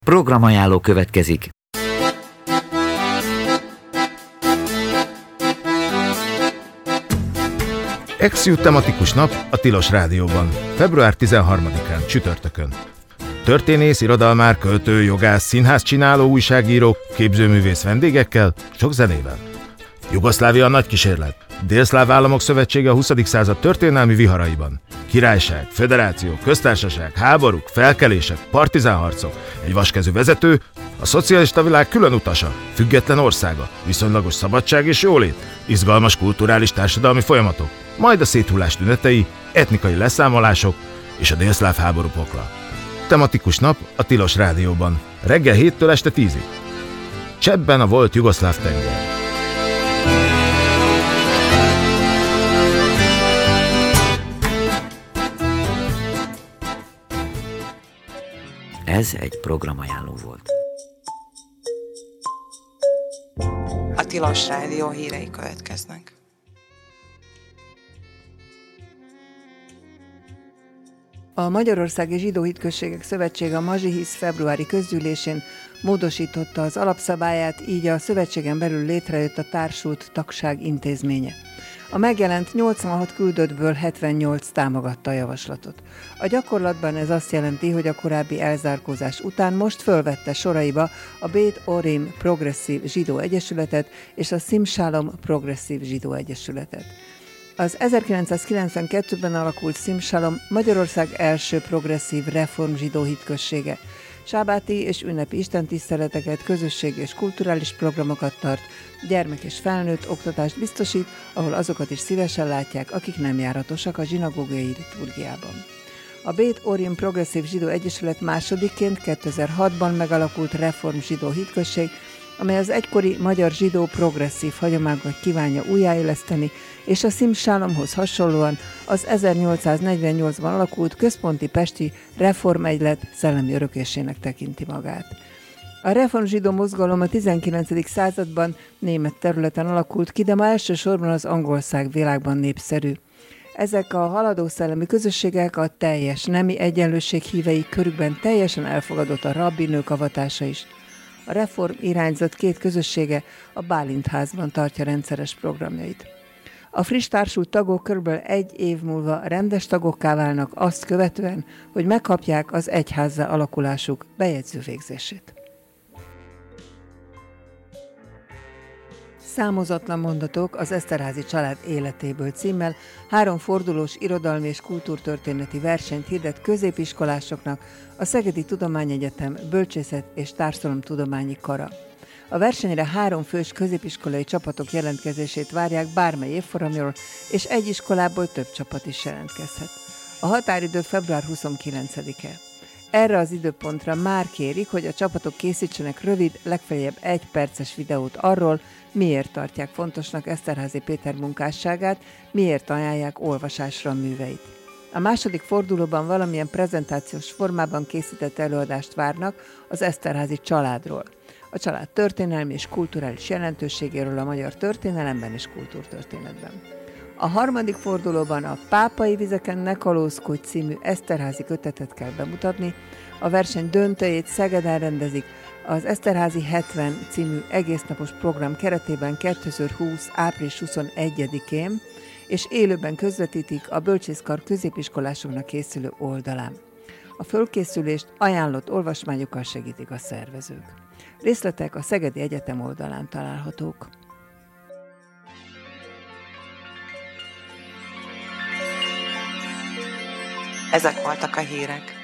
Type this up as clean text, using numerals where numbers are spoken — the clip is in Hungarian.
Programajánló következik. Exiu tematikus nap a Tilos Rádióban, február 13-án, csütörtökön. Történész, irodalmár, költő, jogász, színházcsináló, újságíró, képzőművész vendégekkel, sok zenével. Jugoszlávia a nagy kísérlet. Délszláv Államok Szövetsége a 20. század történelmi viharaiban. Királyság, föderáció, köztársaság, háborúk, felkelések, partizánharcok, egy vaskezű vezető, a szocialista világ külön utasa, független országa, viszonylagos szabadság és jólét, izgalmas kulturális társadalmi folyamatok, majd a széthullás tünetei, etnikai leszámolások és a délszláv háború pokla. Tematikus nap a Tilos Rádióban, reggel 7-től este 10-ig. Cseppben a volt jugoszláv tenger. Ez egy programajánló volt. A Tilos Rádió hírei következnek. A Magyarországi Zsidó Hitközségek Szövetsége a Mazsihisz februári közgyűlésén módosította az alapszabályát, így a szövetségen belül létrejött a társult tagság intézménye. A megjelent 86 küldöttből 78 támogatta a javaslatot. A gyakorlatban ez azt jelenti, hogy a korábbi elzárkózás után most fölvette soraiba a Bét Orim Progresszív Zsidó Egyesületet és a Szimsálom Progresszív Zsidó Egyesületet. Az 1992-ben alakult Szimsálom Magyarország első progresszív reform zsidó hitközsége. Sábáti és ünnepi istentiszteleteket, közösség és kulturális programokat tart, gyermek és felnőtt oktatást biztosít, ahol azokat is szívesen látják, akik nem járatosak a zsinagógai liturgiában. A Bét Orim Progresszív Zsidó Egyesület másodikként 2006-ban megalakult reform zsidó hitközség, amely az egykori magyar zsidó progresszív hagyományokat kívánja újjáéleszteni, és a Szimsálomhoz hasonlóan az 1848-ban alakult központi pesti reformegylet szellemi örökésének tekinti magát. A reformzsidó mozgalom a 19. században német területen alakult ki, de ma elsősorban az angolszág világban népszerű. Ezek a haladó szellemi közösségek a teljes nemi egyenlőség hívei körükben teljesen elfogadott a rabbinők avatása is. A reform irányzat két közössége a Bálintházban tartja rendszeres programjait. A friss társult tagok körülbelül egy év múlva rendes tagokká válnak azt követően, hogy megkapják az egyházzá alakulásuk bejegyző végzését. Számozatlan mondatok az Eszterházy család életéből címmel 3 fordulós irodalmi és kultúrtörténeti versenyt hirdet középiskolásoknak a Szegedi Tudományegyetem Bölcsészet és Társadalomtudományi Kara. A versenyre 3 fős középiskolai csapatok jelentkezését várják bármely évfolyamról, és egy iskolából több csapat is jelentkezhet. A határidő február 29-e. Erre az időpontra már kérik, hogy a csapatok készítsenek rövid, legfeljebb 1 perces videót arról, miért tartják fontosnak Eszterházy Péter munkásságát, miért ajánlják olvasásra a műveit. A második fordulóban valamilyen prezentációs formában készített előadást várnak az Eszterházy családról. A család történelmi és kulturális jelentőségéről a magyar történelemben és kultúrtörténetben. A harmadik fordulóban a Pápai vizeken ne kalózkodj című Eszterházy kötetet kell bemutatni. A verseny döntőjét Szegeden rendezik az Eszterházy 70 című egésznapos program keretében 2020. április 21-én, és élőben közvetítik a Bölcsészkar középiskolásoknak készülő oldalán. A fölkészülést ajánlott olvasmányokkal segítik a szervezők. Részletek a Szegedi Egyetem oldalán találhatók. Ezek voltak a hírek.